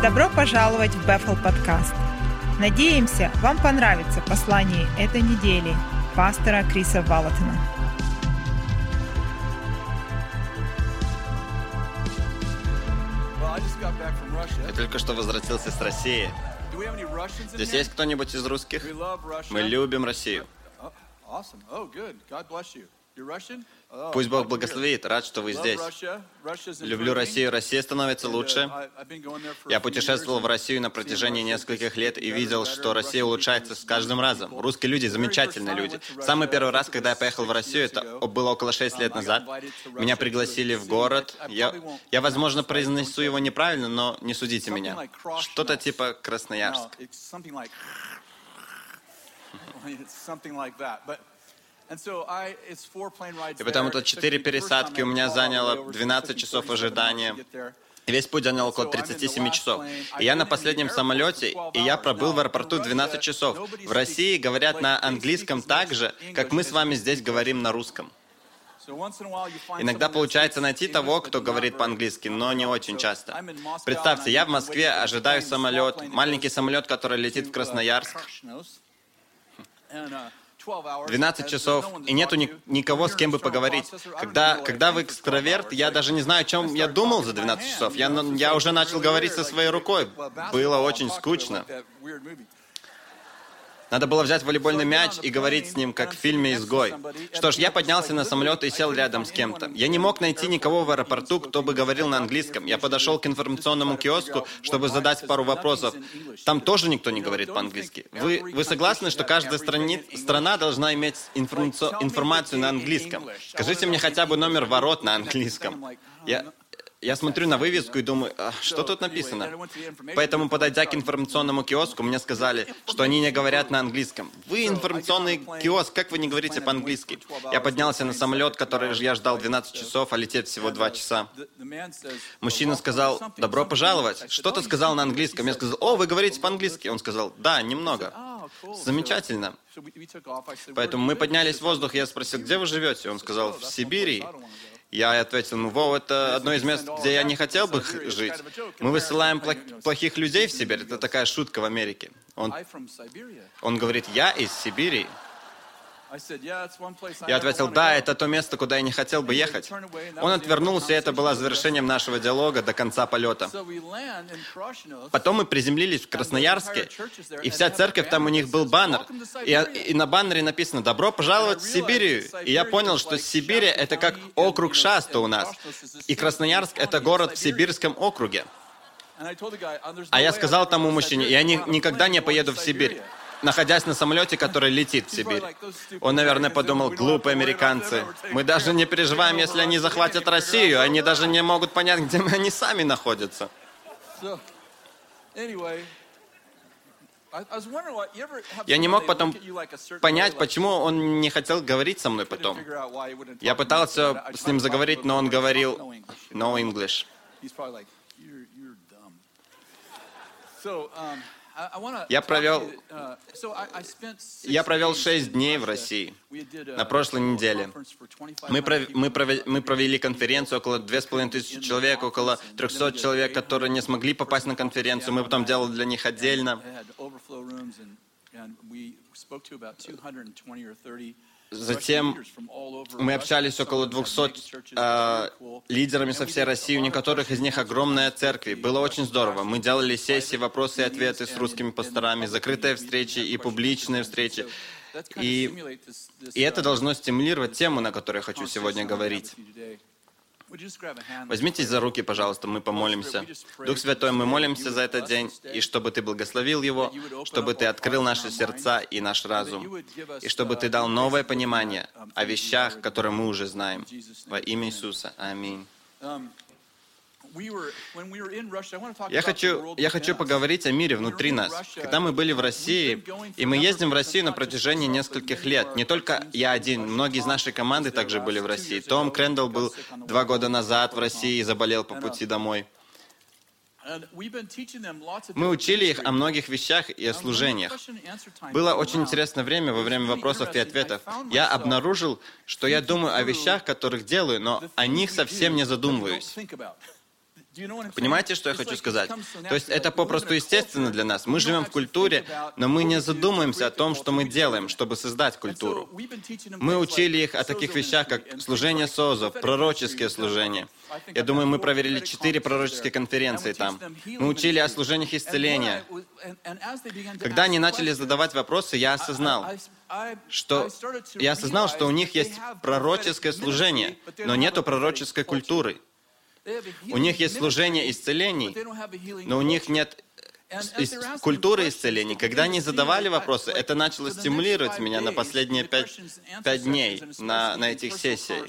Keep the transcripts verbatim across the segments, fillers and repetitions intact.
Добро пожаловать в Бэфл подкаст. Надеемся, вам понравится послание этой недели пастора Криса Валлотона. Я только что возвратился с России. Здесь есть кто-нибудь из русских? Мы любим Россию. Пусть Бог благословит. Рад, что вы здесь. Люблю Россию. Россия становится лучше. Я путешествовал в Россию на протяжении нескольких лет и видел, что Россия улучшается с каждым разом. Русские люди — замечательные люди. Самый первый раз, когда я поехал в Россию, это было около шесть лет назад. Меня пригласили в город. Я, я возможно, произнесу его неправильно, но не судите меня. Что-то типа Красноярск. И потому это четыре пересадки, у меня заняло двенадцать часов ожидания. И весь путь занял около тридцати семи часов. И я на последнем самолете, и я пробыл в аэропорту двенадцать часов. В России говорят на английском так же, как мы с вами здесь говорим на русском. Иногда получается найти того, кто говорит по-английски, но не очень часто. Представьте, я в Москве ожидаю самолет, маленький самолет, который летит в Красноярск. двенадцать часов, и нету ни, никого, с кем бы поговорить. Когда, когда вы экстраверт, я даже не знаю, о чем я думал за двенадцать часов. Я, я уже начал говорить со своей рукой. Было очень скучно. Надо было взять волейбольный мяч и говорить с ним, как в фильме «Изгой». Что ж, я поднялся на самолет и сел рядом с кем-то. Я не мог найти никого в аэропорту, кто бы говорил на английском. Я подошел к информационному киоску, чтобы задать пару вопросов. Там тоже никто не говорит по-английски. Вы, вы согласны, что каждая страни, страна должна иметь информацию, информацию на английском? Скажите мне хотя бы номер ворот на английском. Я... Я смотрю на вывеску и думаю, а, что тут написано? Поэтому, подойдя к информационному киоску, мне сказали, что они не говорят на английском. Вы информационный киоск, как вы не говорите по-английски? Я поднялся на самолет, который я ждал двенадцать часов, а лететь всего два часа. Мужчина сказал, добро пожаловать. Что-то сказал на английском. Я сказал, о, вы говорите по-английски? Он сказал, да, немного. Замечательно. Поэтому мы поднялись в воздух, и я спросил, где вы живете? Он сказал, в Сибири. Я ответил, ну, Вов, это одно из мест, где я не хотел бы жить. Мы высылаем плохих людей в Сибирь. Это такая шутка в Америке. Он, он говорит, я из Сибири. Я ответил, да, это то место, куда я не хотел бы ехать. Он отвернулся, и это было завершением нашего диалога до конца полета. Потом мы приземлились в Красноярске, и вся церковь, там у них был баннер. И, и на баннере написано «Добро пожаловать в Сибирь». И я понял, что Сибирь — это как округ Шаста у нас. И Красноярск — это город в Сибирском округе. А я сказал тому мужчине, я ни, никогда не поеду в Сибирь, находясь на самолете, который летит в Сибирь. Он, наверное, подумал, глупые американцы. Мы даже не переживаем, если они захватят Россию. Они даже не могут понять, где они сами находятся. Я не мог потом понять, почему он не хотел говорить со мной потом. Я пытался с ним заговорить, но он говорил «no English». Я провел, я провел шесть дней в России на прошлой неделе. Мы, пров, мы, провели, мы провели конференцию, около две с половиной тысячи человек, около трехсот человек, которые не смогли попасть на конференцию. Мы потом делали для них отдельно. Затем мы общались с около двухсот э, лидерами со всей России, у некоторых из них огромная церковь. Было очень здорово. Мы делали сессии, вопросы и ответы с русскими пасторами, закрытые встречи и публичные встречи. И, и это должно стимулировать тему, на которой я хочу сегодня говорить. Возьмитесь за руки, пожалуйста, мы помолимся. Дух Святой, мы молимся за этот день, и чтобы Ты благословил его, чтобы Ты открыл наши сердца и наш разум, и чтобы Ты дал новое понимание о вещах, которые мы уже знаем. Во имя Иисуса. Аминь. Я хочу, я хочу поговорить о мире внутри нас. Когда мы были в России, и мы ездим в Россию на протяжении нескольких лет, не только я один, многие из нашей команды также были в России. Том Крэндалл был два года назад в России и заболел по пути домой. Мы учили их о многих вещах и о служениях. Было очень интересное время во время вопросов и ответов. Я обнаружил, что я думаю о вещах, которых делаю, но о них совсем не задумываюсь. Понимаете, что я хочу сказать? То есть это попросту естественно для нас. Мы живем в культуре, но мы не задумываемся о том, что мы делаем, чтобы создать культуру. Мы учили их о таких вещах, как служение созов, пророческие служения. Я думаю, мы провели четыре пророческие конференции там. Мы учили о служениях исцеления. Когда они начали задавать вопросы, я осознал, что я осознал, что у них есть пророческое служение, но нету пророческой культуры. У них есть служение исцелений, но у них нет ис- культуры исцелений. Когда они задавали вопросы, это начало стимулировать меня на последние пять, пять дней на, на этих сессиях.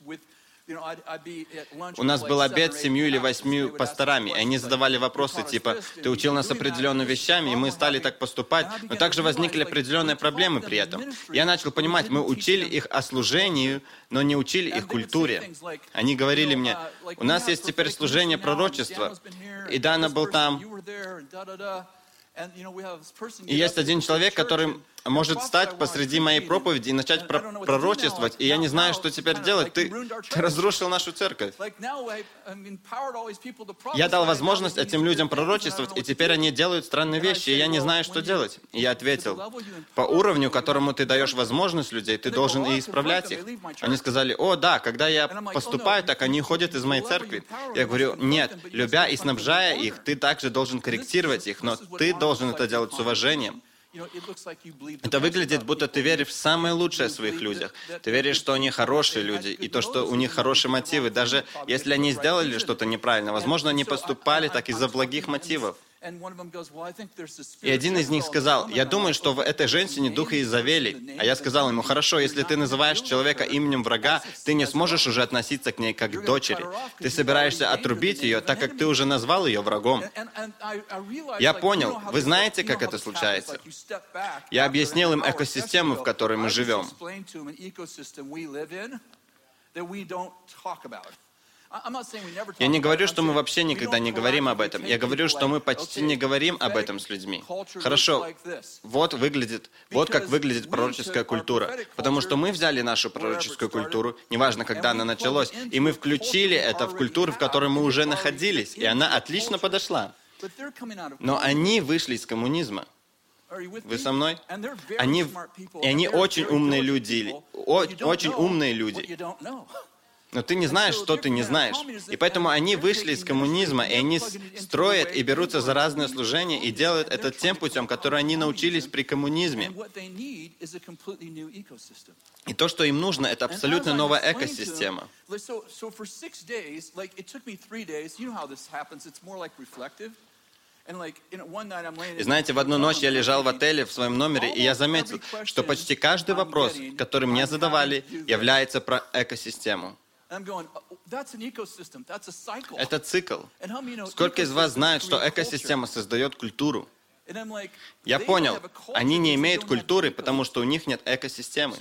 У нас был обед с семью или восьмью пасторами, и они задавали вопросы типа, ты учил нас определенными вещами, и мы стали так поступать, но также возникли определенные проблемы при этом. Я начал понимать, мы учили их о служении, но не учили их культуре. Они говорили мне, у нас есть теперь служение пророчества, и Дана был там. И есть один человек, который может встать посреди моей проповеди и начать про- пророчествовать, и я не знаю, что теперь делать. Ты, ты разрушил нашу церковь. Я дал возможность этим людям пророчествовать, и теперь они делают странные вещи, и я не знаю, что делать. И я ответил, по уровню, которому ты даешь возможность людей, ты должен и исправлять их. Они сказали, о, да, когда я поступаю так, они уходят из моей церкви. Я говорю, нет, любя и снабжая их, ты также должен корректировать их, но ты должен это делать с уважением. Это выглядит, будто ты веришь в самое лучшее в своих людях. Ты веришь, что они хорошие люди, и то, что у них хорошие мотивы. Даже если они сделали что-то неправильно, возможно, они поступали так из-за благих мотивов. И один из них сказал, я думаю, что в этой женщине дух Иезавели. А я сказал ему, хорошо, если ты называешь человека именем врага, ты не сможешь уже относиться к ней как к дочери. Ты собираешься отрубить ее, так как ты уже назвал ее врагом. Я понял, вы знаете, как это случается? Я объяснил им экосистему, в которой мы живем. Я не говорю, что мы вообще никогда не говорим об этом. Я говорю, что мы почти не говорим об этом с людьми. Хорошо, вот выглядит, вот как выглядит пророческая культура. Потому что мы взяли нашу пророческую культуру, неважно, когда она началась, и мы включили это в культуру, в которой мы уже находились, и она отлично подошла. Но они вышли из коммунизма. Вы со мной? Они, и они очень умные люди, о, очень умные люди. Но ты не знаешь, что ты не знаешь. И поэтому они вышли из коммунизма, и они строят и берутся за разные служения, и делают это тем путем, который они научились при коммунизме. И то, что им нужно, это абсолютно новая экосистема. И знаете, в одну ночь я лежал в отеле в своем номере, и я заметил, что почти каждый вопрос, который мне задавали, является про экосистему. Это цикл. Сколько из вас знают, что экосистема создает культуру? Я понял, они не имеют культуры, потому что у них нет экосистемы.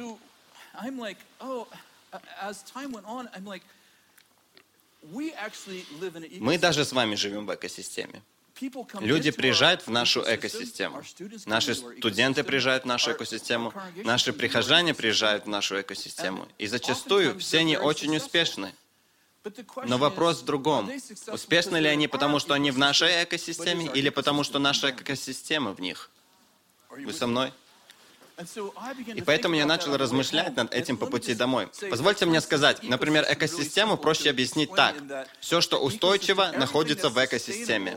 Мы даже с вами живем в экосистеме. Люди приезжают в нашу экосистему. Наши студенты приезжают в нашу экосистему. Наши прихожане приезжают в нашу экосистему. И зачастую все они очень успешны. Но вопрос в другом. Успешны ли они, потому что они в нашей экосистеме, или потому что наша экосистема в них? Вы со мной? И поэтому я начал размышлять над этим по пути домой. Позвольте мне сказать, например, экосистему проще объяснить так. Все, что устойчиво, находится в экосистеме.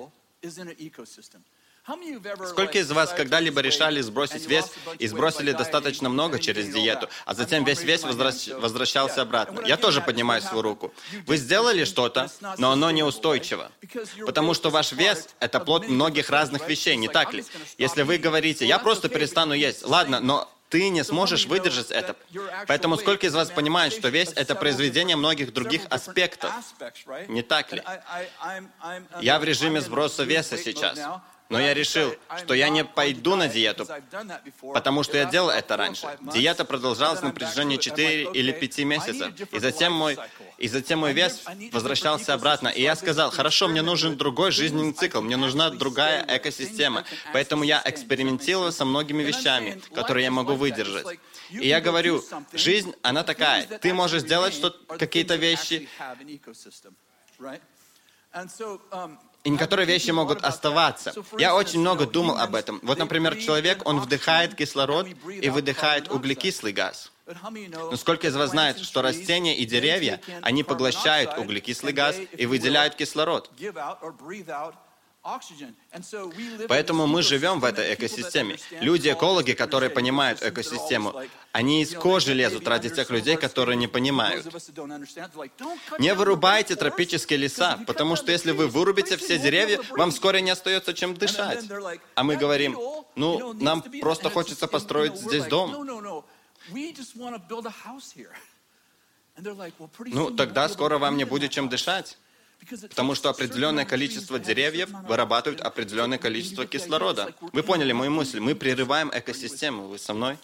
Сколько из вас когда-либо решали сбросить вес и сбросили достаточно много через диету, а затем весь вес возвращ... возвращался обратно? Я тоже поднимаю свою руку. Вы сделали что-то, но оно неустойчиво. Потому что ваш вес – это плод многих разных вещей, не так ли? Если вы говорите, я просто перестану есть, ладно, но ты не сможешь выдержать это. Поэтому сколько из вас понимает, что весь это произведение многих других аспектов? Не так ли? Я в режиме сброса веса сейчас. Но я решил, что я не пойду на диету, потому что я делал это раньше. Диета продолжалась на протяжении четырёх или пяти месяцев. И затем мой, и затем мой вес возвращался обратно. И я сказал, хорошо, мне нужен другой жизненный цикл, мне нужна другая экосистема. Поэтому я экспериментировал со многими вещами, которые я могу выдержать. И я говорю, жизнь, она такая. Ты можешь сделать что какие-то вещи, И некоторые вещи могут оставаться. Я очень много думал об этом. Вот, например, человек, он вдыхает кислород и выдыхает углекислый газ. Но сколько из вас знает, что растения и деревья, они поглощают углекислый газ и выделяют кислород? Поэтому мы живем в этой экосистеме. Люди-экологи, которые понимают экосистему, они из кожи лезут ради тех людей, которые не понимают. Не вырубайте тропические леса, потому что если вы вырубите все деревья, вам вскоре не остается чем дышать. А мы говорим, ну, нам просто хочется построить здесь дом. Ну, тогда скоро вам не будет чем дышать. Потому что определенное количество деревьев вырабатывают определенное количество кислорода. Вы поняли мою мысль? Мы прерываем экосистему. Вы со мной?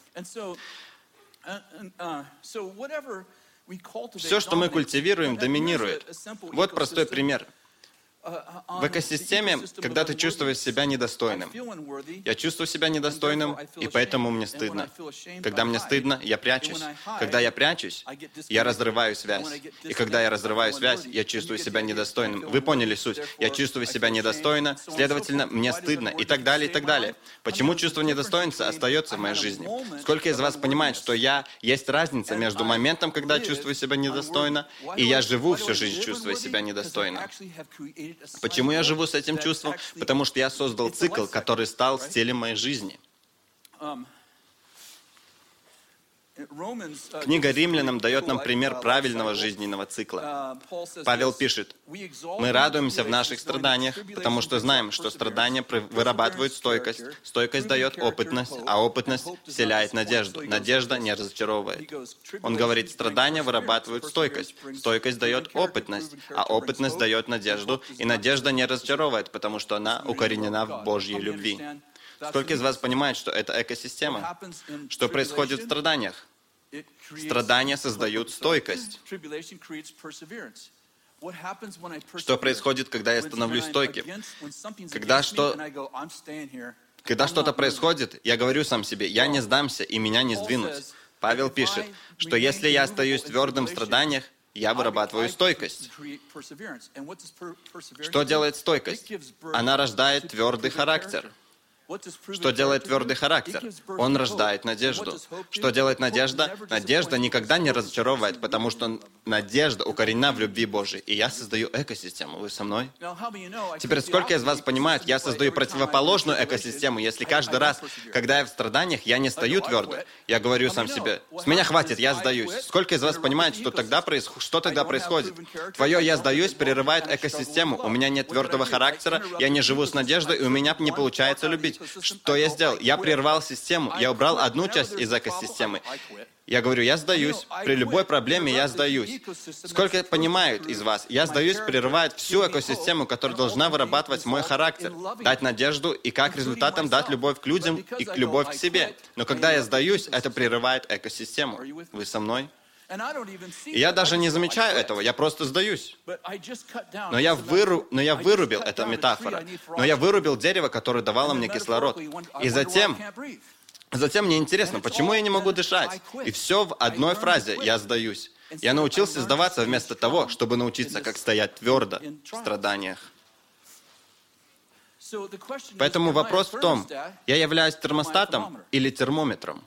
Все, что мы культивируем, доминирует. Вот простой пример. В экосистеме, когда ты чувствуешь себя недостойным. Я чувствую себя недостойным, и поэтому мне стыдно. Когда мне стыдно, я прячусь. Когда я прячусь, я разрываю связь. И когда я разрываю связь, я чувствую себя недостойным. Вы поняли суть? Я чувствую себя недостойно, следовательно, мне стыдно, и так далее, и так далее. Почему чувство недостоинства остается в моей жизни? Сколько из вас понимает, что я есть разница между моментом, когда чувствую себя недостойно, и я живу всю жизнь, чувствуя себя недостойно? Почему я живу с этим чувством? Потому что я создал цикл, который стал стилем моей жизни. Книга Римлянам дает нам пример правильного жизненного цикла. Павел пишет, «Мы радуемся в наших страданиях, потому что знаем, что страдания вырабатывают стойкость, стойкость дает опытность, а опытность вселяет надежду. Надежда не разочаровывает». Он говорит, страдания вырабатывают стойкость, стойкость дает опытность, а опытность дает надежду, и надежда не разочаровывает, потому что она укоренена в Божьей любви. Сколько из вас понимает, что это экосистема? Что происходит в страданиях? Страдания создают стойкость. Что происходит, когда я становлюсь стойким? Когда, что... когда что-то происходит, я говорю сам себе, я не сдамся и меня не сдвинуть. Павел пишет, что если я остаюсь твердым в страданиях, я вырабатываю стойкость. Что делает стойкость? Она рождает твердый характер. Что делает твердый характер? Он рождает надежду. Что делает надежда? Надежда никогда не разочаровывает, потому что надежда укоренена в любви Божией. И я создаю экосистему. Вы со мной? Теперь, сколько из вас понимают, я создаю противоположную экосистему, если каждый раз, когда я в страданиях, я не стою твердо. Я говорю сам себе, с меня хватит, я сдаюсь. Сколько из вас понимает, что тогда, проис... что тогда происходит? Твое «я сдаюсь» прерывает экосистему. У меня нет твердого характера, я не живу с надеждой, и у меня не получается любить. Что я сделал? Я прервал систему, я убрал одну часть из экосистемы. Я говорю, я сдаюсь. При любой проблеме я сдаюсь. Сколько понимают из вас? Я сдаюсь прерывает всю экосистему, которая должна вырабатывать мой характер, дать надежду и как результатом дать любовь к людям и любовь к себе. Но когда я сдаюсь, это прерывает экосистему. Вы со мной? И я даже не замечаю этого, я просто сдаюсь. Но я, выру... Но я вырубил, это метафора, но я вырубил дерево, которое давало мне кислород. И затем, затем мне интересно, почему я не могу дышать? И все в одной фразе «я сдаюсь». Я научился сдаваться вместо того, чтобы научиться, как стоять твердо в страданиях. Поэтому вопрос в том, я являюсь термостатом или термометром?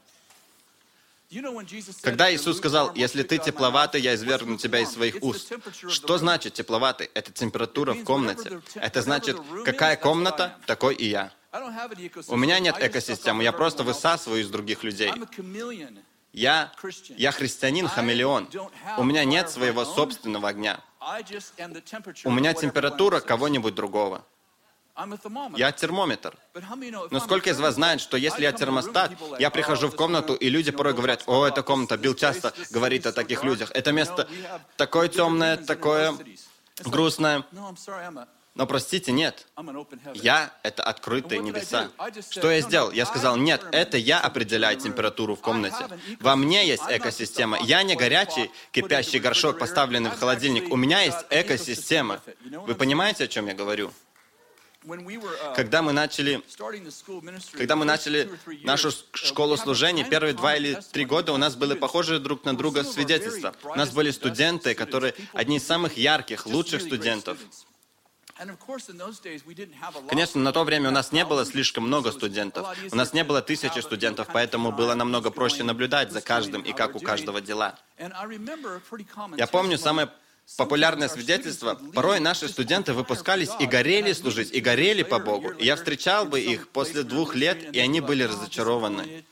Когда Иисус сказал, «Если ты тепловатый, я извергну тебя из своих уст», что значит тепловатый? Это температура в комнате. Это значит, какая комната, такой и я. У меня нет экосистемы, я просто высасываю из других людей. Я, я христианин-хамелеон. У меня нет своего собственного огня. У меня температура кого-нибудь другого. Я термометр. Но сколько из вас знает, что если я термостат, я прихожу в комнату, и люди порой говорят, «О, эта комната», Билл часто говорит о таких людях, «Это место такое темное, такое грустное». Но простите, нет. Я — это открытые небеса. Что я сделал? Я сказал, нет, это я определяю температуру в комнате. Во мне есть экосистема. Я не горячий, кипящий горшок, поставленный в холодильник. У меня есть экосистема. Вы понимаете, о чем я говорю? Когда мы начали, когда мы начали нашу школу служения, первые два или три года у нас были похожи друг на друга свидетельства. У нас были студенты, которые одни из самых ярких, лучших студентов. Конечно, на то время у нас не было слишком много студентов. У нас не было тысячи студентов, поэтому было намного проще наблюдать за каждым и как у каждого дела. Я помню самое популярное свидетельство. Порой наши студенты выпускались и горели служить, и горели по Богу. И я встречал бы их после двух лет, и они были разочарованы.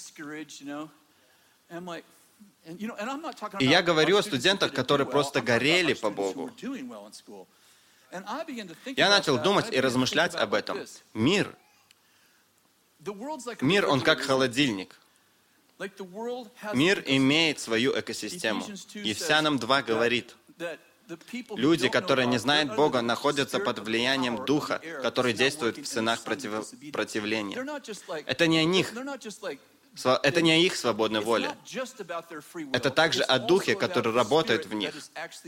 И я говорю о студентах, которые просто горели по Богу. Я начал думать и размышлять об этом. Мир. Мир, он как холодильник. Мир имеет свою экосистему. Ефесянам два говорит, люди, которые не знают Бога, находятся под влиянием Духа, который действует в сынах противления. Это не о них. Это не о их свободной воле. Это также о Духе, который работает в них.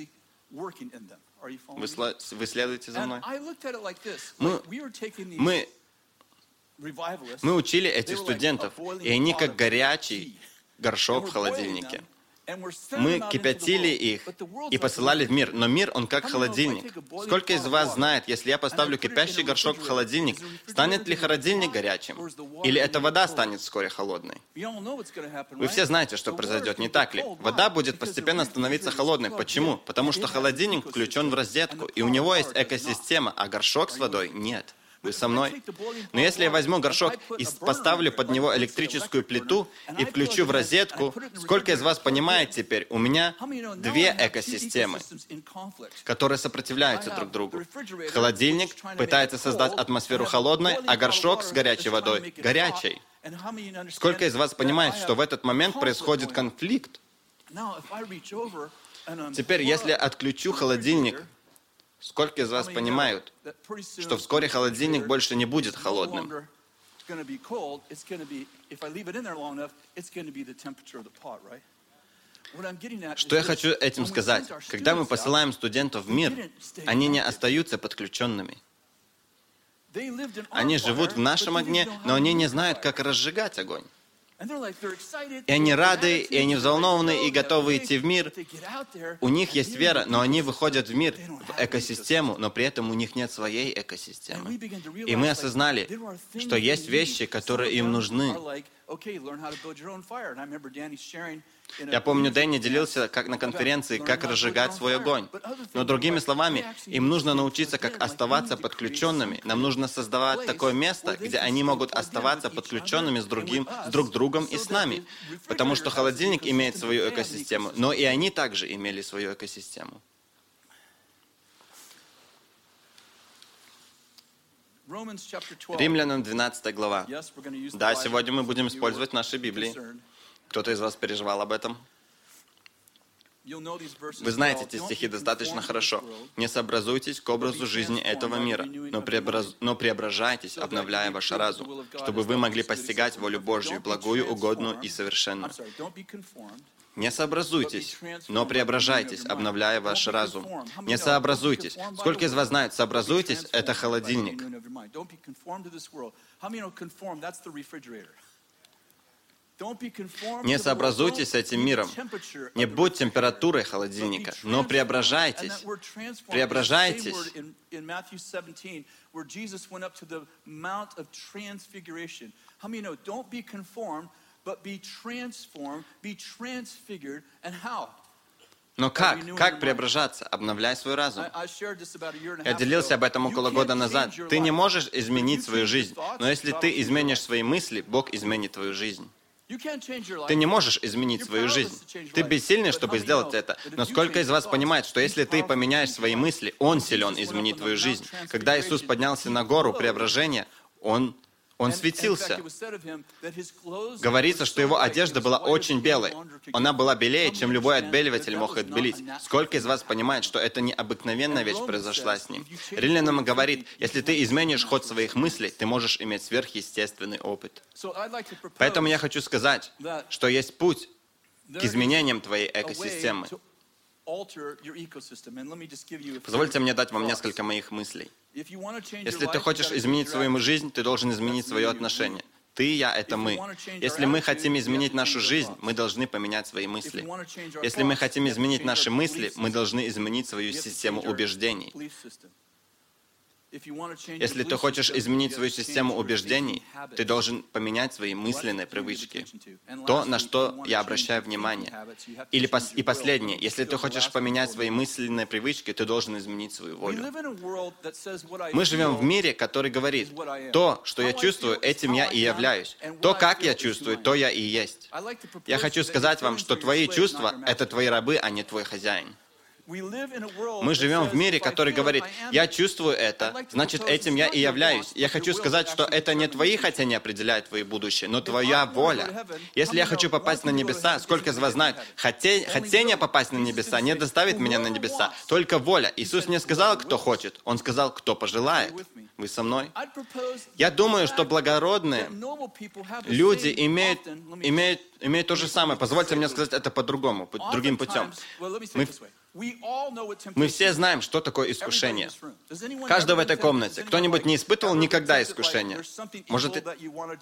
Вы, вы следуете за мной? Мы, мы, мы учили этих студентов, и они как горячий горшок в холодильнике. Мы кипятили их и посылали в мир, но мир, он как холодильник. Сколько из вас знает, если я поставлю кипящий горшок в холодильник, станет ли холодильник горячим? Или эта вода станет вскоре холодной? Вы все знаете, что произойдет, не так ли? Вода будет постепенно становиться холодной. Почему? Потому что холодильник включен в розетку, и у него есть экосистема, а горшок с водой нет. Вы со мной? Но если я возьму горшок и поставлю под него электрическую плиту и включу в розетку, сколько из вас понимает теперь, у меня две экосистемы, которые сопротивляются друг другу. Холодильник пытается создать атмосферу холодной, а горшок с горячей водой горячей. Сколько из вас понимает, что в этот момент происходит конфликт? Теперь, если я отключу холодильник, сколько из вас понимают, что вскоре холодильник больше не будет холодным? Что я хочу этим сказать? Когда мы посылаем студентов в мир, они не остаются подключенными. Они живут в нашем огне, но они не знают, как разжигать огонь. И они рады, и они взволнованы, и готовы идти в мир. У них есть вера, но они выходят в мир, в экосистему, но при этом у них нет своей экосистемы. И мы осознали, что есть вещи, которые им нужны. Я помню, Дэнни делился как на конференции, как разжигать свой огонь. Но другими словами, им нужно научиться, как оставаться подключенными. Нам нужно создавать такое место, где они могут оставаться подключенными с, другим, с друг другом и с нами. Потому что холодильник имеет свою экосистему, но и они также имели свою экосистему. Римлянам двенадцатая глава. Да, сегодня мы будем использовать наши Библии. Кто-то из вас переживал об этом? Вы знаете эти стихи достаточно хорошо. «Не сообразуйтесь к образу жизни этого мира, но, преобраз... но преображайтесь, обновляя ваш разум, чтобы вы могли постигать волю Божью, благую, угодную и совершенную». Не сообразуйтесь, но преображайтесь, обновляя ваш разум. Не сообразуйтесь. Сколько из вас знают, сообразуйтесь — это холодильник. Не сообразуйтесь с этим миром. Не будь температурой холодильника, но преображайтесь. Преображайтесь. Но как? Как преображаться? Обновляй свой разум. Я делился об этом около года назад. Ты не можешь изменить свою жизнь, но если ты изменишь свои мысли, Бог изменит твою жизнь. Ты не можешь изменить свою жизнь. Ты бессильный, чтобы сделать это. Но сколько из вас понимает, что если ты поменяешь свои мысли, Он силен изменить твою жизнь. Когда Иисус поднялся на гору преображения, Он, он светился. Говорится, что Его одежда была очень белой. Она была белее, чем любой отбеливатель мог отбелить. Сколько из вас понимает, что это необыкновенная вещь произошла с Ним? Римлянам говорит, если ты изменишь ход своих мыслей, ты можешь иметь сверхъестественный опыт. Поэтому я хочу сказать, что есть путь к изменениям твоей экосистемы. Позвольте мне дать вам несколько моих мыслей. Если ты хочешь изменить свою жизнь, ты должен изменить свое отношение. Ты, я — это мы. Если мы хотим изменить нашу жизнь, мы должны поменять свои мысли. Если мы хотим изменить наши мысли, мы должны изменить свою систему убеждений. Если ты хочешь изменить свою систему убеждений, ты должен поменять свои мысленные привычки. То, на что я обращаю внимание. Или пос- и последнее. Если ты хочешь поменять свои мысленные привычки, ты должен изменить свою волю. Мы живем в мире, который говорит, то, что я чувствую, этим я и являюсь. То, как я чувствую, то я и есть. Я хочу сказать вам, что твои чувства — это твои рабы, а не твой хозяин. Мы живем в мире, который говорит, я чувствую это, значит, этим я и являюсь. Я хочу сказать, что это не твои хотения определяют твое будущее, но твоя воля. Если я хочу попасть на небеса, сколько из вас знают, хоте- хотение попасть на небеса не доставит меня на небеса, только воля. Иисус не сказал, кто хочет, Он сказал, кто пожелает. Вы со мной? Я думаю, что благородные люди имеют, имеют, имеют то же самое. Позвольте мне сказать это по-другому, по другим путем. Мы, мы все знаем, что такое искушение. Каждый в этой комнате. Кто-нибудь не испытывал никогда искушения? Может, и-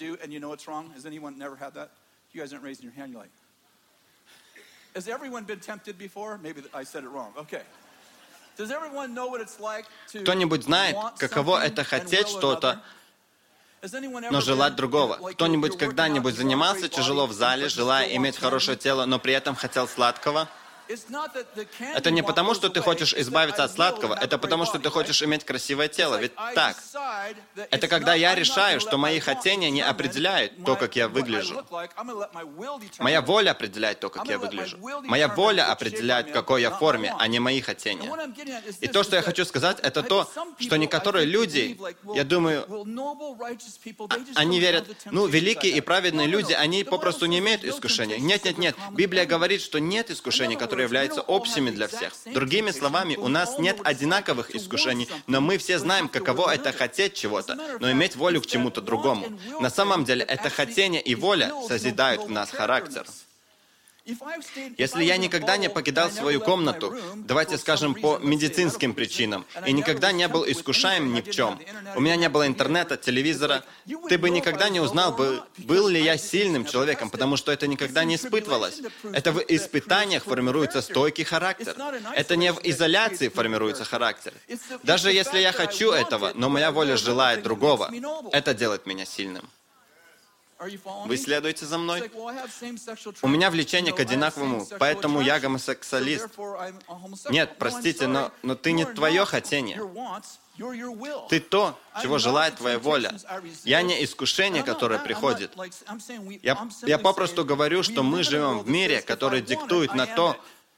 кто-нибудь знает, каково это хотеть что-то, но желать другого? Кто-нибудь когда-нибудь занимался тяжело в зале, желая иметь хорошее тело, но при этом хотел сладкого? Это не потому, что ты хочешь избавиться от сладкого, это потому, что ты хочешь иметь красивое тело. Ведь так. Это когда я решаю, что мои хотения не определяют то, как я выгляжу. Моя воля определяет то, как я выгляжу. Моя воля определяет, в какой я форме, а не мои хотения. И то, что я хочу сказать, это то, что некоторые люди, я думаю, они верят, ну, великие и праведные люди, они попросту не имеют искушения. Нет, нет, нет. Библия говорит, что нет искушений, которые являются общими для всех. Другими словами, у нас нет одинаковых искушений, но мы все знаем, каково это хотеть чего-то, но иметь волю к чему-то другому. На самом деле, это хотение и воля созидают в нас характер. Если я никогда не покидал свою комнату, давайте скажем, по медицинским причинам, и никогда не был искушаем ни в чем, у меня не было интернета, телевизора, ты бы никогда не узнал, бы, был ли я сильным человеком, потому что это никогда не испытывалось. Это в испытаниях формируется стойкий характер. Это не в изоляции формируется характер. Даже если я хочу этого, но моя воля желает другого, это делает меня сильным. Вы следуете за мной? У меня влечение к одинаковому, поэтому я гомосексуалист. Нет, простите, но, но ты не твое хотение. Ты то, чего желает твоя воля. Я не искушение, которое приходит. Я, я попросту говорю, что мы живем в мире, который диктует на то,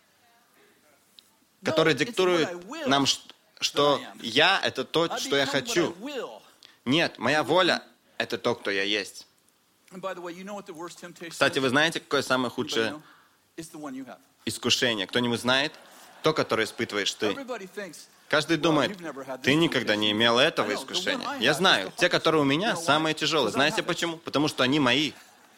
который диктует нам, что я — это то, что я хочу. Нет, моя воля — это то, кто я есть. Кстати, вы знаете, какое самое худшее искушение? Кто-нибудь знает? То, которое испытываешь ты. Каждый думает, ты никогда не имел этого искушения. Я знаю, те, которые у меня, самые тяжелые. Знаете почему? Потому что они мои.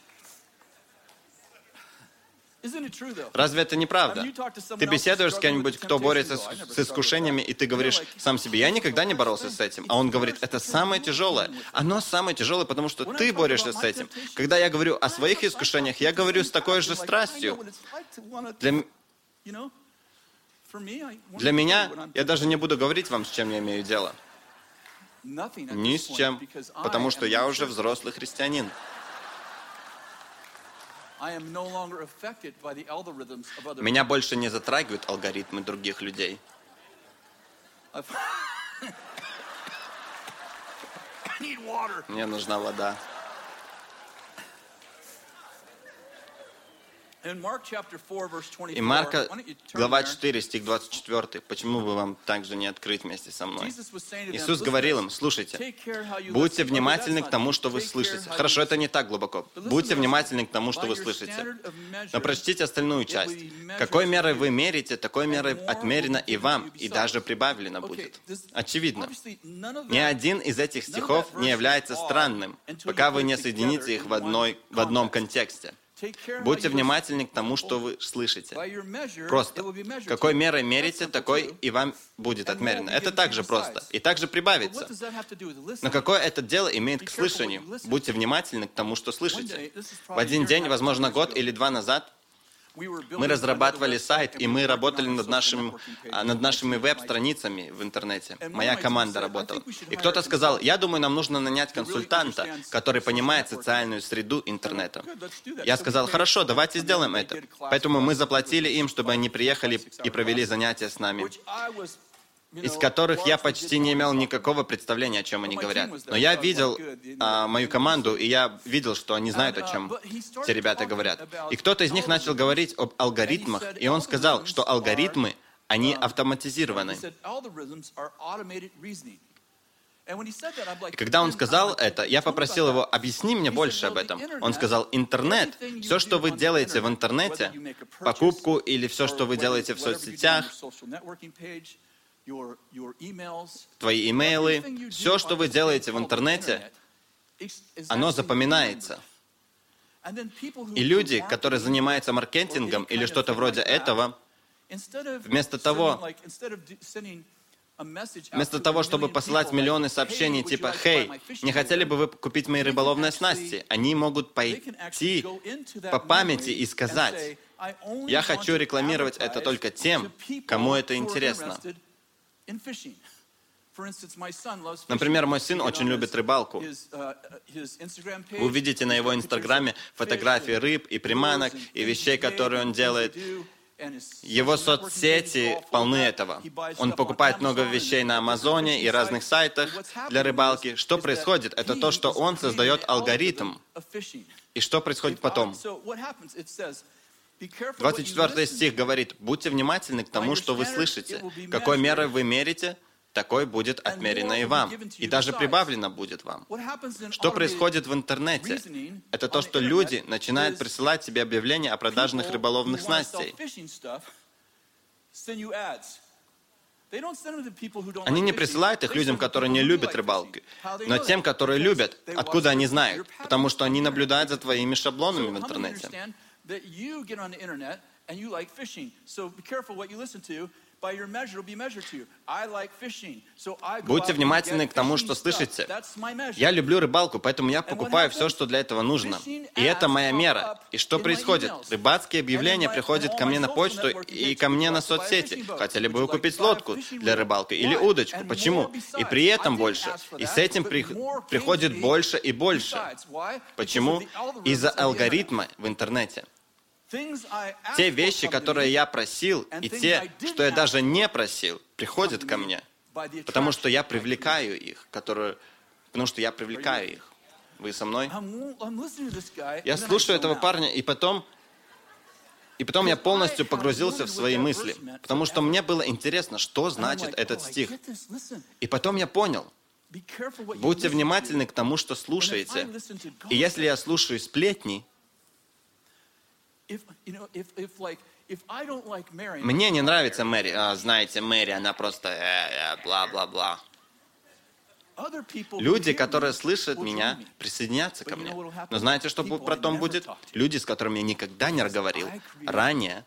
Разве это не правда? Ты беседуешь с кем-нибудь, кто борется с, с искушениями, и ты говоришь сам себе, я никогда не боролся с этим. А он говорит, это самое тяжелое. Оно самое тяжелое, потому что ты борешься с этим. Когда я говорю о своих искушениях, я говорю с такой же страстью. Для, для меня, я даже не буду говорить вам, с чем я имею дело. Ни с чем, потому что я уже взрослый христианин. Меня больше не затрагивают алгоритмы других людей. Мне нужна вода. И Марка, глава четыре, стих двадцать четыре. Почему бы вам также не открыть вместе со мной? Иисус говорил им, слушайте, будьте внимательны к тому, что вы слышите. Хорошо, это не так глубоко. Будьте внимательны к тому, что вы слышите. Но прочтите остальную часть. Какой мерой вы мерите, такой мерой отмерено и вам, и даже прибавлено будет. Очевидно. Ни один из этих стихов не является странным, пока вы не соедините их в, одной, в одном контексте. Будьте внимательны к тому, что вы слышите. Просто. Какой мерой мерите, такой и вам будет отмерено. Это также просто. И также прибавится. Но какое это дело имеет к слышанию? Будьте внимательны к тому, что слышите. В один день, возможно, год или два назад, Мы разрабатывали сайт, и мы работали над, нашим, над нашими веб-страницами в интернете. Моя команда работала. И кто-то сказал, я думаю, нам нужно нанять консультанта, который понимает социальную среду интернета. Я сказал, хорошо, давайте сделаем это. Поэтому мы заплатили им, чтобы они приехали и провели занятия с нами, из которых я почти не имел никакого представления, о чем они говорят. Но я видел а, мою команду, и я видел, что они знают, о чем те ребята говорят. И кто-то из них начал говорить об алгоритмах, и он сказал, что алгоритмы, они автоматизированы. И когда он сказал это, я попросил его, объясни мне больше об этом. Он сказал, интернет, все, что вы делаете в интернете, покупку или все, что вы делаете в соцсетях, твои имейлы, все, что вы делаете в интернете, оно запоминается. И люди, которые занимаются маркетингом или что-то вроде этого, вместо того, вместо того, чтобы посылать миллионы сообщений типа «Хей, не хотели бы вы купить мои рыболовные снасти?» Они могут пойти по памяти и сказать, «Я хочу рекламировать это только тем, кому это интересно». Например, мой сын очень любит рыбалку. Вы увидите на его инстаграме фотографии рыб и приманок, и вещей, которые он делает. Его соцсети полны этого. Он покупает много вещей на Амазоне и разных сайтах для рыбалки. Что происходит? Это то, что он создает алгоритм. И что происходит потом? двадцать четвёртый стих говорит, «Будьте внимательны к тому, что вы слышите. Какой мерой вы мерите, такой будет отмерено и вам, и даже прибавлено будет вам». Что происходит в интернете? Это то, что люди начинают присылать тебе объявления о продажных рыболовных снастей. Они не присылают их людям, которые не любят рыбалку, но тем, которые любят. Откуда они знают? Потому что они наблюдают за твоими шаблонами в интернете. Будьте внимательны к тому, что слышите. Я люблю рыбалку, поэтому я покупаю все, что для этого нужно. И это моя мера. И что происходит? Рыбацкие объявления приходят ко мне на почту и ко мне на соцсети. Хотели бы вы купить лодку для рыбалки или удочку? Почему? И при этом больше. И с этим при... приходит больше и больше. Почему? Из-за алгоритма в интернете. Те вещи, которые я просил, и те, что я даже не просил, приходят ко мне, потому что я привлекаю их, которые, потому что я привлекаю их. Вы со мной? Я слушаю этого парня, и потом, и потом я полностью погрузился в свои мысли, потому что мне было интересно, что значит этот стих. И потом я понял. Будьте внимательны к тому, что слушаете. И если я слушаю сплетни, мне не нравится Мэри. А, знаете, Мэри, она просто э, э, бла-бла-бла. Люди, которые слышат меня, присоединятся ко мне. Но знаете, что потом будет? Люди, с которыми я никогда не говорил ранее,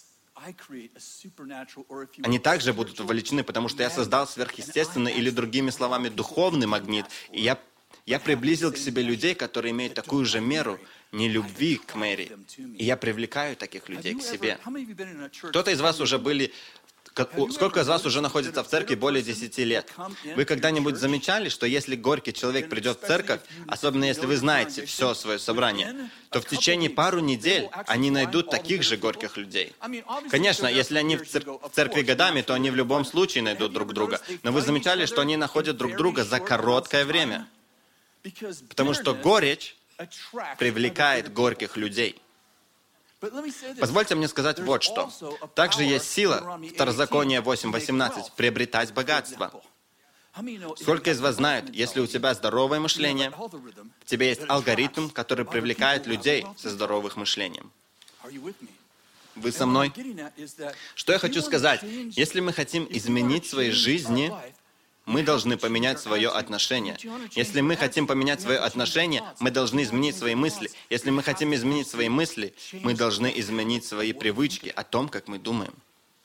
они также будут вовлечены, потому что я создал сверхъестественный или, другими словами, духовный магнит. И я, я приблизил к себе людей, которые имеют такую же меру нелюбви к Мэри. И я привлекаю таких людей к себе. Кто-то из вас уже были... Сколько из вас уже находится в церкви более десяти лет? Вы когда-нибудь замечали, что если горький человек придет в церковь, особенно если вы знаете все свое собрание, то в течение пару недель они найдут таких же горьких людей? Конечно, если они в церкви годами, то они в любом случае найдут друг друга. Но вы замечали, что они находят друг друга за короткое время? Потому что горечь привлекает горьких людей. Позвольте мне сказать вот что. Также есть сила, Второзаконие восемь восемнадцать, приобретать богатство. Сколько из вас знают, если у тебя здоровое мышление, в тебе есть алгоритм, который привлекает людей со здоровым мышлением. Вы со мной? Что я хочу сказать? Если мы хотим изменить свои жизни, мы должны поменять свое отношение. Если мы хотим поменять свое отношение, мы должны изменить свои мысли. Если мы хотим изменить свои мысли, мы должны изменить свои привычки о том, как мы думаем.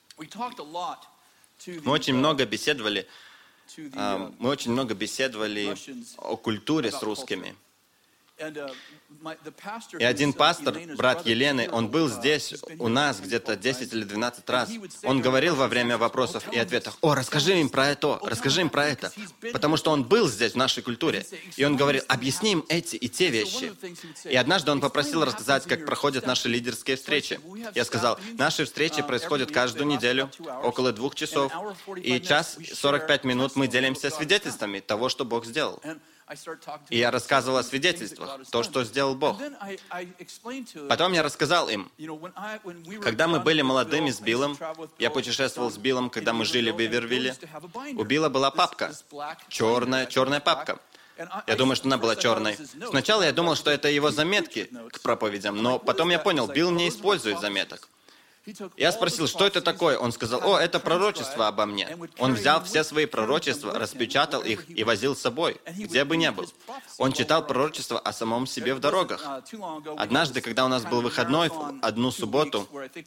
Мы очень много беседовали, мы очень много беседовали о культуре с русскими. И один пастор, брат Елены, он был здесь у нас где-то десять или двенадцать раз. Он говорил во время вопросов и ответов: «О, расскажи им про это, расскажи им про это». Потому что он был здесь, в нашей культуре. И он говорил: «Объясни им эти и те вещи». И однажды он попросил рассказать, как проходят наши лидерские встречи. Я сказал: «Наши встречи происходят каждую неделю, около двух часов. И час сорок пять минут мы делимся свидетельствами того, что Бог сделал». И я рассказывал о свидетельствах, то, что сделал Бог. Потом я рассказал им, когда мы были молодыми с Биллом, я путешествовал с Биллом, когда мы жили в Ивервилле, у Билла была папка, черная, черная папка. Я думаю, что она была черной. Сначала я думал, что это его заметки к проповедям, но потом я понял, Билл не использует заметок. Я спросил, что это такое? Он сказал: «О, это пророчество обо мне». Он взял все свои пророчества, распечатал их и возил с собой, где бы ни был. Он читал пророчества о самом себе в дорогах. Однажды, когда у нас был выходной, в одну субботу,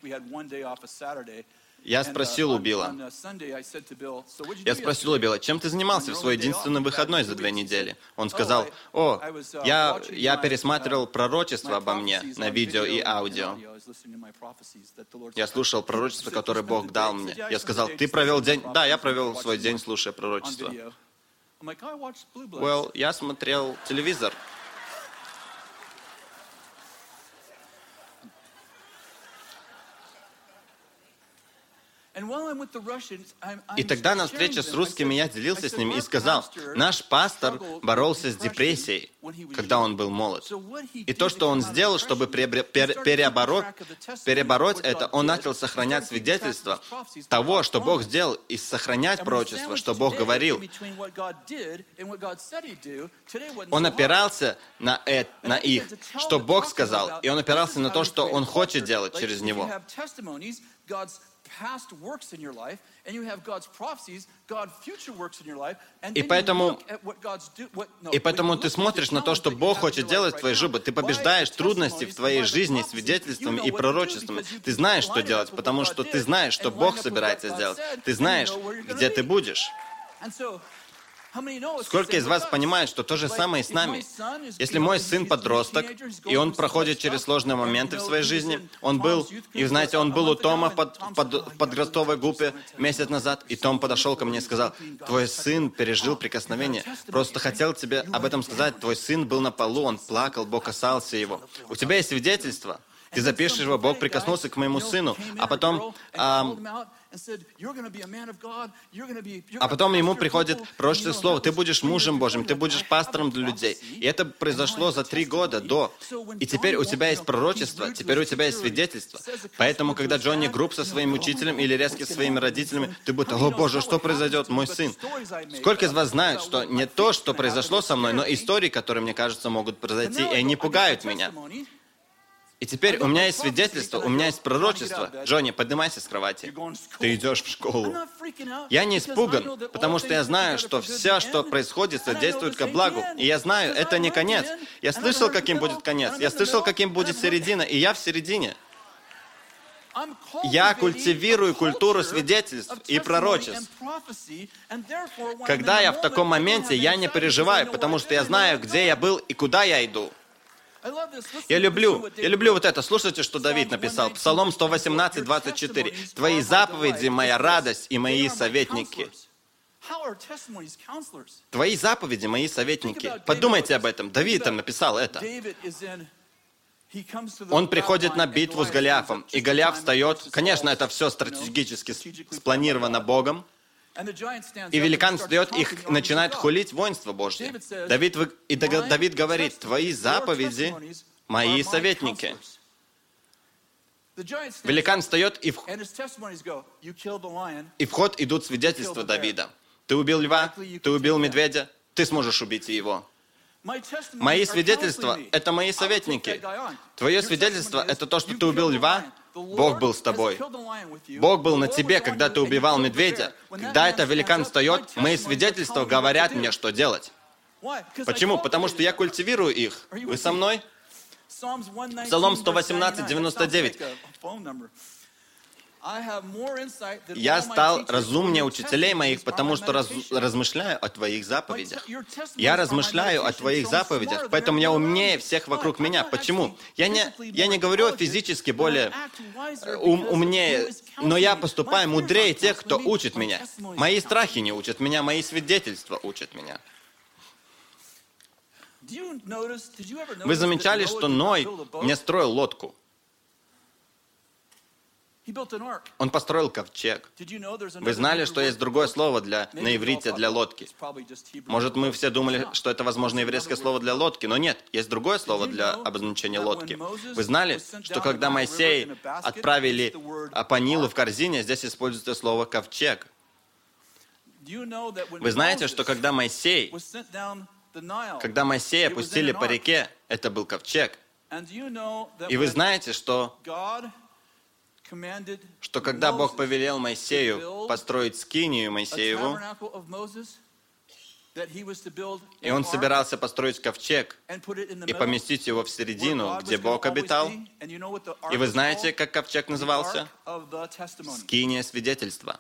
я спросил у Билла, я спросил у Билла, чем ты занимался в свой единственный выходной за две недели? Он сказал: «О, я, я пересматривал пророчества обо мне на видео и аудио. Я слушал пророчества, которые Бог дал мне». Я сказал: «Ты провел день?» «Да, я провел свой день, слушая пророчества». Well, я смотрел телевизор. И тогда на встрече с русскими я делился с ними и сказал: наш пастор боролся с депрессией, когда он был молод. И то, что он сделал, чтобы переоборот, перебороть это, он начал сохранять свидетельство того, что Бог сделал, и сохранять пророчество, что Бог говорил. Он опирался на, это, на их, что Бог сказал, и он опирался на то, что Он хочет делать через него. И поэтому, и поэтому ты смотришь на то, что Бог хочет делать в твоей жизни. Ты побеждаешь трудности в твоей жизни свидетельствами и пророчествами. Ты знаешь, что делать, потому что ты знаешь, что Бог собирается сделать. Ты знаешь, где ты будешь. Сколько из вас понимает, что то же самое и с нами? Если мой сын подросток, и он проходит через сложные моменты в своей жизни, он был, и знаете, он был у Тома в под, под, подростковой группе месяц назад, и Том подошел ко мне и сказал: твой сын пережил прикосновение. Просто хотел тебе об этом сказать. Твой сын был на полу, он плакал, Бог касался его. У тебя есть свидетельство. Ты запишешь его: Бог прикоснулся к моему сыну, а потом... А, А потом ему приходит пророческое слово: ты будешь мужем Божьим, ты будешь пастором для людей. И это произошло за три года до. И теперь у тебя есть пророчество, теперь у тебя есть свидетельство. Поэтому, когда Джонни груб со своим учителем или резкий со своими родителями, ты будешь: о Боже, что произойдет, мой сын? Сколько из вас знают, что не то, что произошло со мной, но истории, которые, мне кажется, могут произойти, и они пугают меня. И теперь у меня есть свидетельство, у меня есть пророчество. Джонни, поднимайся с кровати. Ты идешь в школу. Я не испуган, потому что я знаю, что все, что происходит, содействует ко благу. И я знаю, это не конец. Я слышал, каким будет конец. Я слышал, каким будет середина, и я в середине. Я культивирую культуру свидетельств и пророчеств. Когда я в таком моменте, я не переживаю, потому что я знаю, где я был и куда я иду. Я люблю, я люблю вот это. Слушайте, что Давид написал. Псалом сто восемнадцать, двадцать четыре. «Твои заповеди — моя радость и мои советники». Твои заповеди — мои советники. Подумайте об этом. Давид там написал это. Он приходит на битву с Голиафом, и Голиаф встает. Конечно, это все стратегически спланировано Богом. И великан встает и начинает хулить воинство Божье. Давид, и Давид говорит: «Твои заповеди — мои советники». Великан встает, и в, и в ход идут свидетельства Давида. Ты убил льва, ты убил медведя, ты сможешь убить и его. Мои свидетельства — это мои советники. Твое свидетельство — это то, что ты убил льва. Бог был с тобой. Бог был на тебе, когда ты убивал медведя. Когда это великан встает, мои свидетельства говорят мне, что делать. Почему? Потому что я культивирую их. Вы со мной? Псалом сто восемнадцать, девяносто девять. Я стал разумнее учителей моих, потому что раз, размышляю о Твоих заповедях. Я размышляю о Твоих заповедях, поэтому я умнее всех вокруг меня. Почему? Я не, я не говорю физически более ум, умнее, но я поступаю мудрее тех, кто учит меня. Мои страхи не учат меня, мои свидетельства учат меня. Вы замечали, что Ной не строил лодку? Он построил ковчег. Вы знали, что есть другое слово для, на иврите для лодки? Может, мы все думали, что это, возможно, еврейское слово для лодки, но нет, есть другое слово для обозначения лодки. Вы знали, что когда Моисей отправили по Нилу в корзине, здесь используется слово «ковчег». Вы знаете, что когда Моисей, когда Моисея опустили по реке, это был ковчег. И вы знаете, что что когда Бог повелел Моисею построить скинию Моисееву, и он собирался построить ковчег и поместить его в середину, где Бог обитал, и вы знаете, как ковчег назывался? Скиния свидетельства.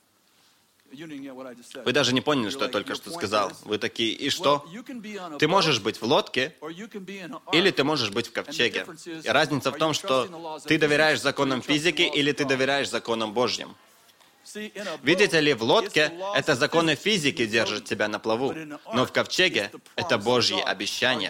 Вы даже не поняли, что я только что сказал. Вы такие, и что? Ты можешь быть в лодке, или ты можешь быть в ковчеге. И разница в том, что ты доверяешь законам физики, или ты доверяешь законам Божьим. Видите ли, в лодке это законы физики держат тебя на плаву, но в ковчеге это Божьи обещания.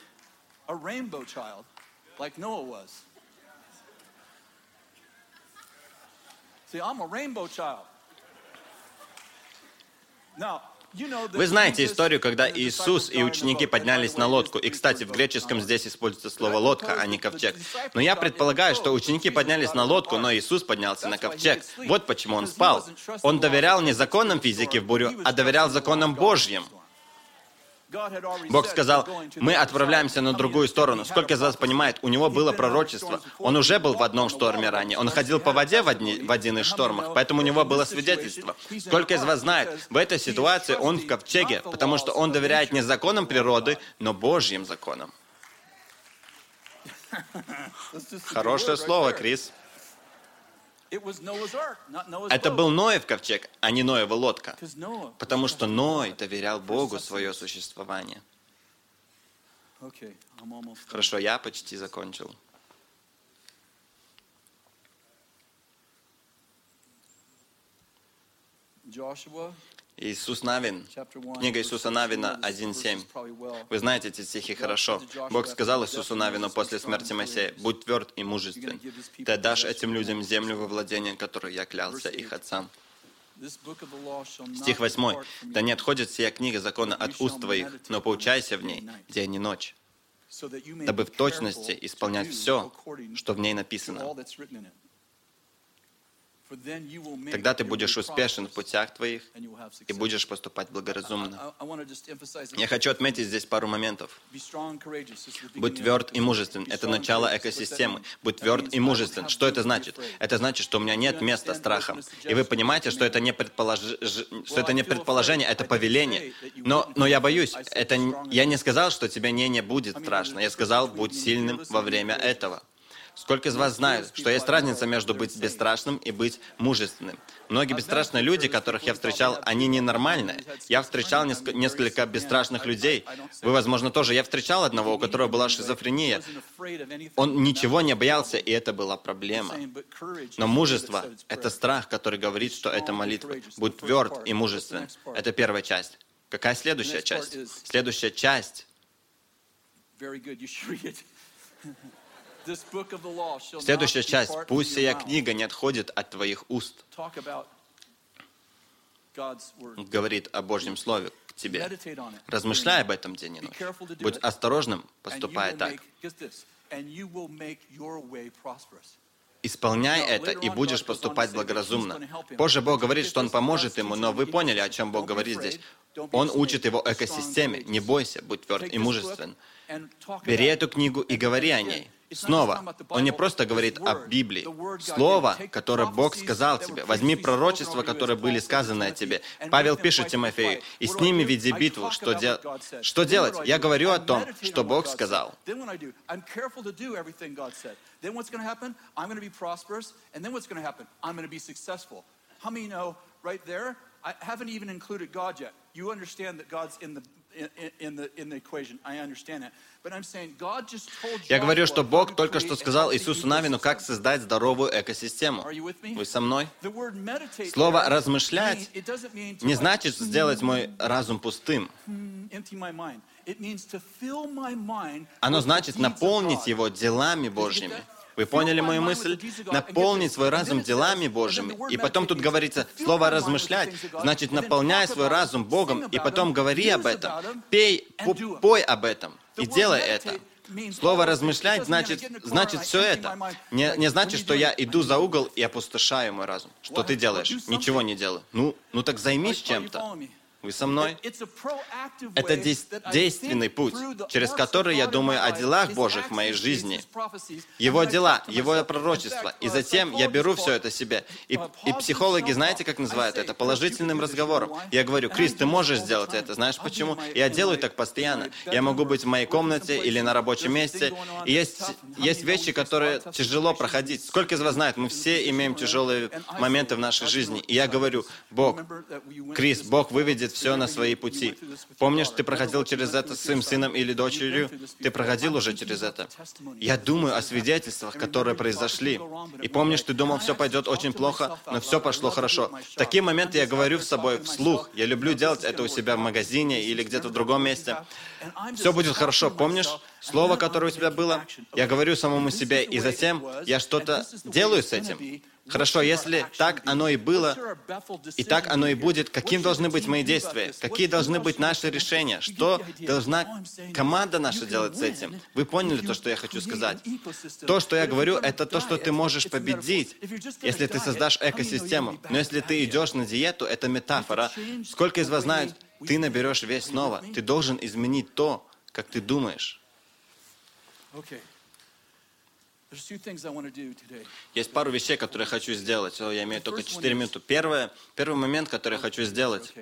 Вы знаете историю, когда Иисус и ученики поднялись на лодку. И, кстати, в греческом здесь используется слово «лодка», а не «ковчег». Но я предполагаю, что ученики поднялись на лодку, но Иисус поднялся на ковчег. Вот почему Он спал. Он доверял не законам физики в бурю, а доверял законам Божьим. Бог сказал, мы отправляемся на другую сторону. Сколько из вас понимает, у него было пророчество. Он уже был в одном шторме ранее. Он ходил по воде в, одни, в один из штормов, поэтому у него было свидетельство. Сколько из вас знает, в этой ситуации он в ковчеге, потому что он доверяет не законам природы, но Божьим законам. Хорошее слово, Крис. Это был Ноев ковчег, а не Ноева лодка. Потому что Ной доверял Богу свое существование. Хорошо, я почти закончил. Иисус Навин, книга Иисуса Навина один семь. Вы знаете эти стихи хорошо. Бог сказал Иисусу Навину после смерти Моисея, «Будь тверд и мужествен. Ты отдашь этим людям землю во владение, которую я клялся их отцам». Стих восьмой. «Да не отходит сия книга закона от уст твоих, но поучайся в ней день и ночь, дабы в точности исполнять все, что в ней написано. Тогда ты будешь успешен в путях твоих и будешь поступать благоразумно». Я хочу отметить здесь пару моментов. Будь тверд и мужествен. Это начало экосистемы. Будь тверд и мужествен. Что это значит? Это значит, что у меня нет места страхам. И вы понимаете, что это не, предполож... что это не предположение, это повеление. Но, но я боюсь. Это... Я не сказал, что тебе не, не будет страшно. Я сказал, будь сильным во время этого. Сколько из вас знают, что есть разница между быть бесстрашным и быть мужественным? Многие бесстрашные люди, которых я встречал, они ненормальные. Я встречал несколько бесстрашных людей. Вы, возможно, тоже. Я встречал одного, у которого была шизофрения. Он ничего не боялся, и это была проблема. Но мужество — это страх, который говорит, что это молитва. Будь тверд и мужествен. Это первая часть. Какая следующая часть? Следующая часть. Следующая часть. «Пусть сия книга не отходит от твоих уст». Говорит о Божьем Слове к тебе. Размышляй об этом день и ночь. Будь осторожным, поступая так. Исполняй это, и будешь поступать благоразумно. Позже Бог говорит, что Он поможет ему, но вы поняли, о чем Бог говорит здесь. Он учит его экосистеме. Не бойся, будь тверд и мужествен. Бери эту книгу и говори о ней. Снова, он не просто говорит о Библии. Слово, которое Бог сказал тебе. Возьми пророчества, которые были сказаны о тебе. Павел пишет Тимофею, и с ними веди битву. Что, де... что делать? Я говорю о том, что Бог сказал. I haven't even included God yet. You understand that God's in the in, in the in the equation. I understand that. But I'm saying God just told you. Я говорю, что Бог только что сказал Иисусу Навину, как создать здоровую экосистему. Вы со мной? Слово «размышлять» не значит сделать мой разум пустым. Оно значит наполнить его делами Божьими. Вы поняли мою мысль? Наполнить свой разум делами Божьими. И потом тут говорится, слово «размышлять» значит наполняй свой разум Богом, и потом говори об этом, пей, пой об этом, и делай это. Слово «размышлять» значит, значит все это. Не, не значит, что я иду за угол и опустошаю мой разум. Что ты делаешь? Ничего не делаю. Ну, ну так займись чем-то. Вы со мной? Это действенный путь, через который я думаю о делах Божьих в моей жизни. Его дела, Его пророчества. И затем я беру все это себе. И, и психологи, знаете, как называют это? Положительным разговором. Я говорю, Крис, ты можешь сделать это. Знаешь почему? Я делаю так постоянно. Я могу быть в моей комнате или на рабочем месте. И есть, есть вещи, которые тяжело проходить. Сколько из вас знает, мы все имеем тяжелые моменты в нашей жизни. И я говорю, Бог, Крис, Бог выведет все на свои пути. Помнишь, ты проходил через это с своим сыном или дочерью? Ты проходил уже через это. Я думаю о свидетельствах, которые произошли. И помнишь, ты думал, все пойдет очень плохо, но все пошло хорошо. В такие моменты я говорю с собой вслух. Я люблю делать это у себя в магазине или где-то в другом месте. Все будет хорошо. Помнишь слово, которое у тебя было? Я говорю самому себе, и затем я что-то делаю с этим. Хорошо, если так оно и было, и так оно и будет, каким должны быть мои действия? Какие должны быть наши решения? Что должна команда наша делать с этим? Вы поняли то, что я хочу сказать? То, что я говорю, это то, что ты можешь победить, если ты создашь экосистему. Но если ты идешь на диету, это метафора. Сколько из вас знают, ты наберешь вес снова. Ты должен изменить то, как ты думаешь. Есть пару вещей, которые я хочу сделать. О, я имею только четыре минуты. Первое, первый момент, который я хочу сделать.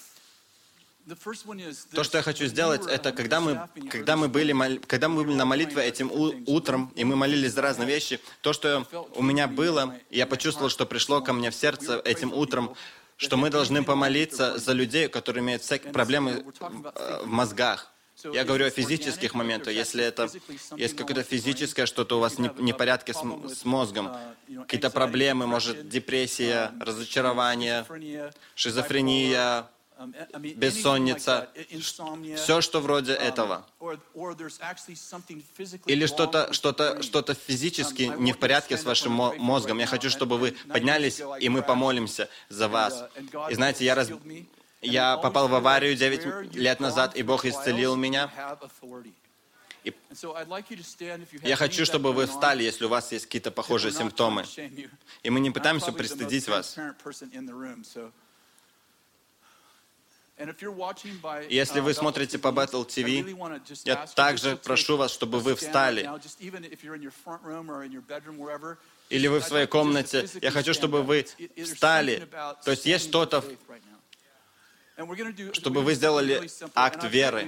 То, что я хочу сделать, это когда мы, когда мы, были, когда мы были на молитве этим у, утром, и мы молились за разные вещи, то, что у меня было, я почувствовал, что пришло ко мне в сердце этим утром, что мы должны помолиться за людей, которые имеют всякие проблемы в мозгах. Я говорю о физических моментах. Если это есть какое-то физическое, что-то у вас не, не в порядке с, с мозгом, какие-то проблемы, может, депрессия, разочарование, шизофрения, бессонница, все, что вроде этого. Или что-то, что-то, что-то физически не в порядке с вашим мозгом. Я хочу, чтобы вы поднялись, и мы помолимся за вас. И знаете, я раз... Я попал в аварию девять лет назад, и Бог исцелил меня. И я хочу, чтобы вы встали, если у вас есть какие-то похожие симптомы. И мы не пытаемся пристыдить вас. Если вы смотрите по Battle ти ви, я также прошу вас, чтобы вы встали. Или вы в своей комнате. Я хочу, чтобы вы встали. То есть есть что-то, чтобы вы сделали акт веры.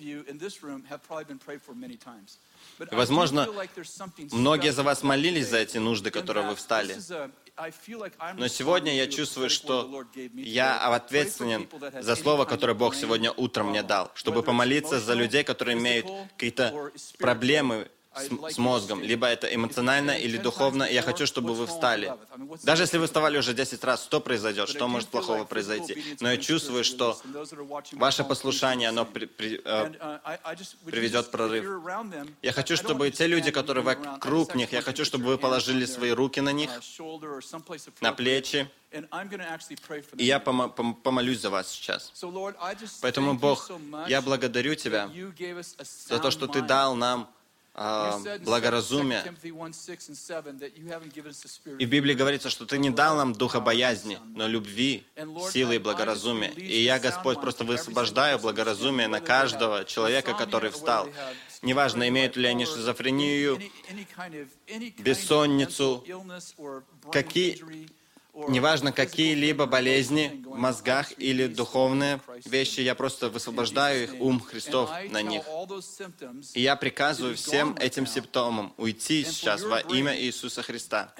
И, возможно, многие за вас молились за эти нужды, которые вы встали. Но сегодня я чувствую, что я ответственен за слово, которое Бог сегодня утром мне дал, чтобы помолиться за людей, которые имеют какие-то проблемы с, с мозгом, либо это эмоционально или духовно, и я хочу, чтобы вы встали. Даже если вы вставали уже десять раз, что произойдет, что может плохого произойти? Но я чувствую, что ваше послушание, оно при, при, э, приведет прорыв. Я хочу, чтобы те люди, которые вокруг них, я хочу, чтобы вы положили свои руки на них, на плечи, и я пом- пом- помолюсь за вас сейчас. Поэтому, Бог, я благодарю Тебя за то, что Ты дал нам э, благоразумия. И в Библии говорится, что Ты не дал нам духа боязни, но любви, силы и благоразумия. И я, Господь, просто высвобождаю благоразумие на каждого человека, который встал. Неважно, имеют ли они шизофрению, бессонницу, какие... Неважно, какие-либо болезни в мозгах или духовные вещи, я просто высвобождаю их, ум Христов на них. И я приказываю всем этим симптомам уйти сейчас во имя Иисуса Христа.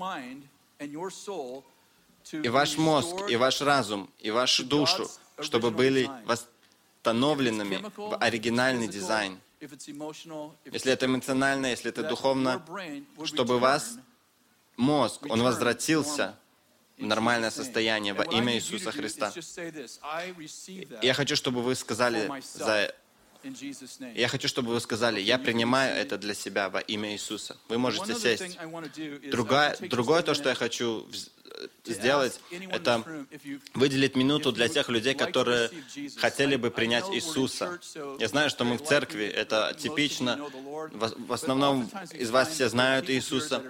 И ваш мозг, и ваш разум, и вашу душу, чтобы были восстановленными в оригинальный дизайн. Если это эмоционально, если это духовно, чтобы вас мозг, он возвратился в нормальное состояние во имя Иисуса Христа. Я хочу, чтобы вы сказали за... Я хочу, чтобы вы сказали, я принимаю это для себя во имя Иисуса. Вы можете сесть. Другое, другое то, что я хочу сделать, это выделить минуту для тех людей, которые хотели бы принять Иисуса. Я знаю, что мы в церкви, это типично. В основном из вас все знают Иисуса.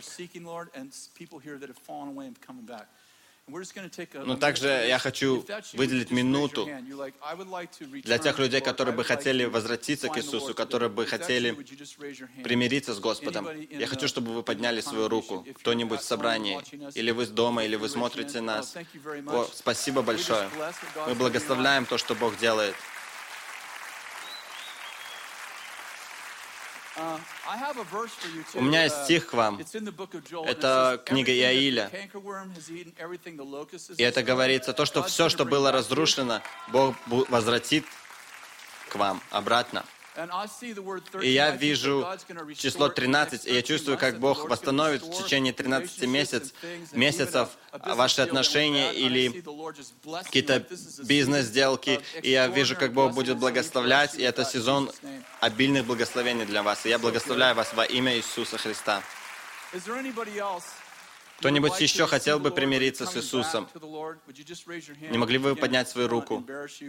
Но также я хочу выделить минуту для тех людей, которые бы хотели возвратиться к Иисусу, которые бы хотели примириться с Господом. Я хочу, чтобы вы подняли свою руку, кто-нибудь в собрании, или вы дома, или вы смотрите нас. О, спасибо большое. Мы благословляем то, что Бог делает. У меня есть стих к вам. Это книга Иаиля. И это говорится, то, что все, что было разрушено, Бог возвратит к вам обратно. И я вижу число тринадцать, и я чувствую, как Бог восстановит в течение тринадцати месяц, месяцев ваши отношения или какие-то бизнес-сделки. И я вижу, как Бог будет благословлять, и это сезон обильных благословений для вас. И я благословляю вас во имя Иисуса Христа. Кто-нибудь еще хотел бы примириться с Иисусом? Не могли бы вы поднять свою руку?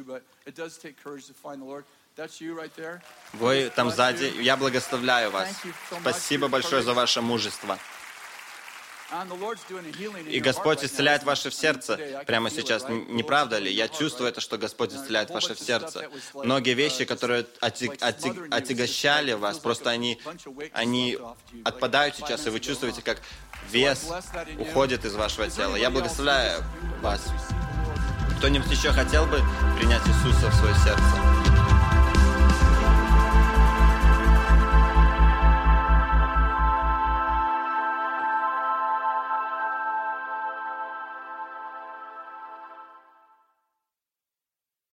Вы там сзади, я благословляю вас. Спасибо большое за ваше мужество. И Господь исцеляет ваше сердце прямо сейчас. Не правда ли? Я чувствую это, что Господь исцеляет ваше сердце. Многие вещи, которые отягощали вас, просто они, они отпадают сейчас, и вы чувствуете, как вес уходит из вашего тела. Я благословляю вас. Кто-нибудь еще хотел бы принять Иисуса в свое сердце?